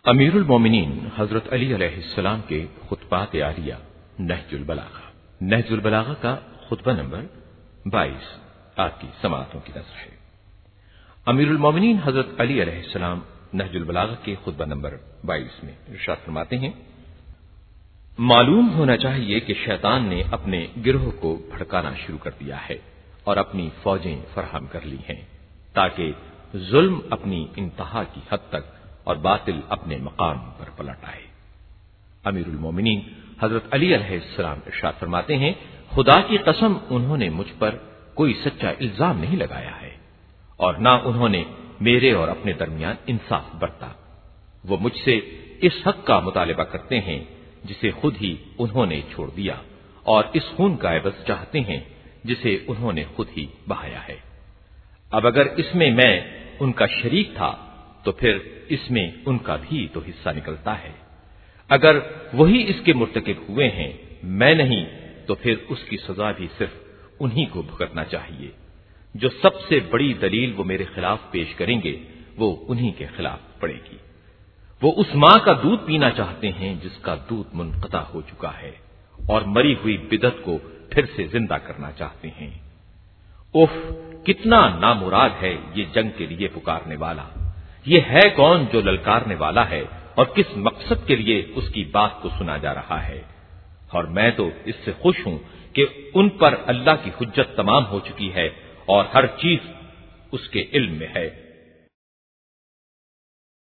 امیر المومنین حضرت علی علیہ السلام کے خطبات عالیہ نہج البلاغہ کا خطبہ نمبر 22 آپ کی سماعتوں کی نظر ہے۔ امیر المومنین حضرت علی علیہ السلام نہج البلاغہ کے خطبہ نمبر 22 میں ارشاد فرماتے ہیں، معلوم ہونا چاہیے کہ شیطان نے اپنے گروہ کو بھڑکانا شروع کر دیا ہے اور اپنی فوجیں فراہم کر لی ہیں تاکہ ظلم اپنی انتہا کی حد تک اور باطل اپنے مقام پر پلٹ آئے۔ امیر المومنین حضرت علی علیہ السلام ارشاد فرماتے ہیں، خدا کی قسم انہوں نے مجھ پر کوئی سچا الزام نہیں لگایا ہے اور نہ انہوں نے میرے اور اپنے درمیان انصاف برتا۔ وہ مجھ سے اس حق کا مطالبہ کرتے ہیں جسے خود ہی انہوں نے چھوڑ دیا اور اس خون کا عوض چاہتے ہیں جسے انہوں نے خود ہی بہایا ہے۔ اب اگر اس میں ان کا شریک تھا تو پھر اس میں ان کا بھی تو حصہ نکلتا ہے۔ اگر وہی اس کے مرتکب ہوئے ہیں، میں نہیں، تو پھر اس کی سزا بھی صرف انہی کو بھگتنا چاہیے۔ جو سب سے بڑی دلیل وہ میرے خلاف پیش کریں گے وہ انہی کے خلاف پڑے گی۔ وہ اس ماں کا دودھ پینا چاہتے ہیں جس کا دودھ منقطع ہو چکا ہے اور مری ہوئی بدعت کو پھر سے زندہ کرنا چاہتے ہیں۔ اوف، کتنا نامراد ہے یہ جنگ کے لیے پکارنے والا۔ یہ ہے کون جو للکارنے والا ہے اور کس مقصد کے لیے اس کی بات کو سنا جا رہا ہے؟ اور میں تو اس سے خوش ہوں کہ ان پر اللہ کی حجت تمام ہو چکی ہے اور ہر چیز اس کے علم میں ہے۔